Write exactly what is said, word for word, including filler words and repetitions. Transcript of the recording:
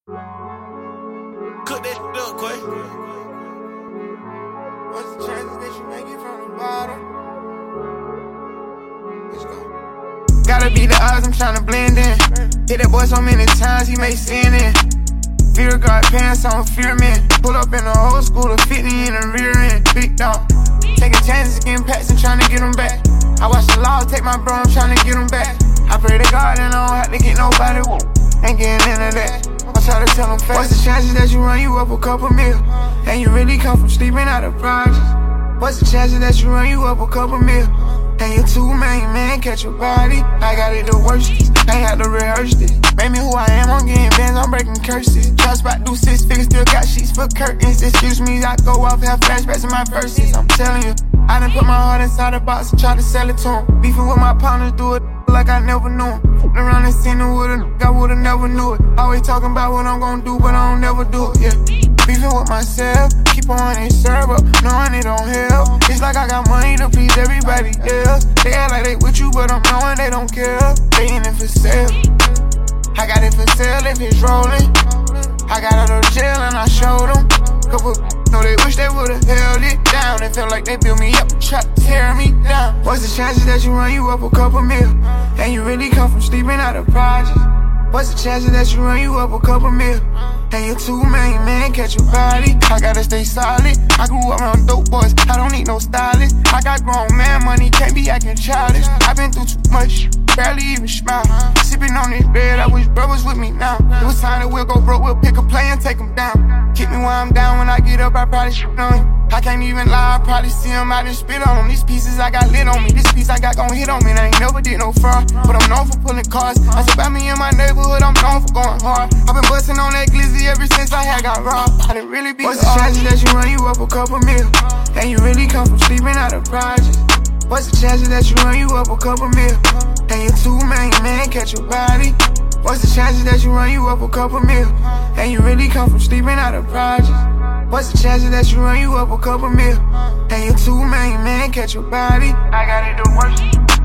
Cook that up, Quay. What's the chances that you make it from the bottom? Let's go. Gotta beat the odds, I'm tryna blend in. Hit that boy so many times, he may sin in. Fear guard pants on, fear men. Pull up in the old school, to fifty in the rear end. Big dog. Taking chances, getting pats and tryna get them back. I watch the law, take my bro, I'm tryna get them back. I pray to God and I don't have to get nobody. Woo. Ain't getting into that. I try to tell them facts. What's the chances that you run you up a couple mil? And you really come from sleeping out of projects? What's the chances that you run you up a couple mil? And you two main man catch your body? I got it the worst. Ain't had to rehearse this. Made me who I am, I'm getting bands, I'm breaking curses. Trust about do six figures, still got sheets for curtains. Excuse me, I go off, have flashbacks in my verses. I'm telling you, I done put my heart inside a box and try to sell it to him. Beefing with my partners, do it like I never knew him. Around the scene with a I would've never knew it. Always talking about what I'm gonna do, but I don't never do it, yeah. Beefing with myself, keep on and serve up, knowing it don't help. It's like I got money to please everybody else. They act like they with you, but I'm knowing they don't care. They in it for sale. I got it for sale if it's rolling. I got out of jail and I showed them. Couple know they wish they would've held it down. They felt like they built me up and tried to tear me down. What's the chances that you run you up a couple mil? And you really come from sleeping out of projects? What's the chances that you run you up a couple mil? And you two main man catch your body? I gotta stay solid. I grew up around dope boys, I don't need no stylist. I got grown man money, can't be acting childish. I been through too much, barely even smile. Sipping on this bed, I wish bro was with me now. It was time that we'll go broke, we'll pick a play and take him down. Keep me while I'm down, when I get up I probably shit on him. I can't even lie, I probably see him out and spit on him. These pieces I got lit on me, this piece I got gon' hit on me. And I ain't never did no fraud, but I'm known for pulling cars. I said about me in my neighborhood, I'm known for going hard. I've been bustin' on that glizzy ever since I had got robbed. I didn't really be. What's the chances that you run you up a couple mil? And you really come from sleeping out of projects? What's the chances that you run you up a couple mil? And you two main man catch your body? What's the chances that you run you up a couple mil? And you really come from sleeping out of projects? What's the chances that you run you up a couple mil? And you two main man catch your body? I got it the worst.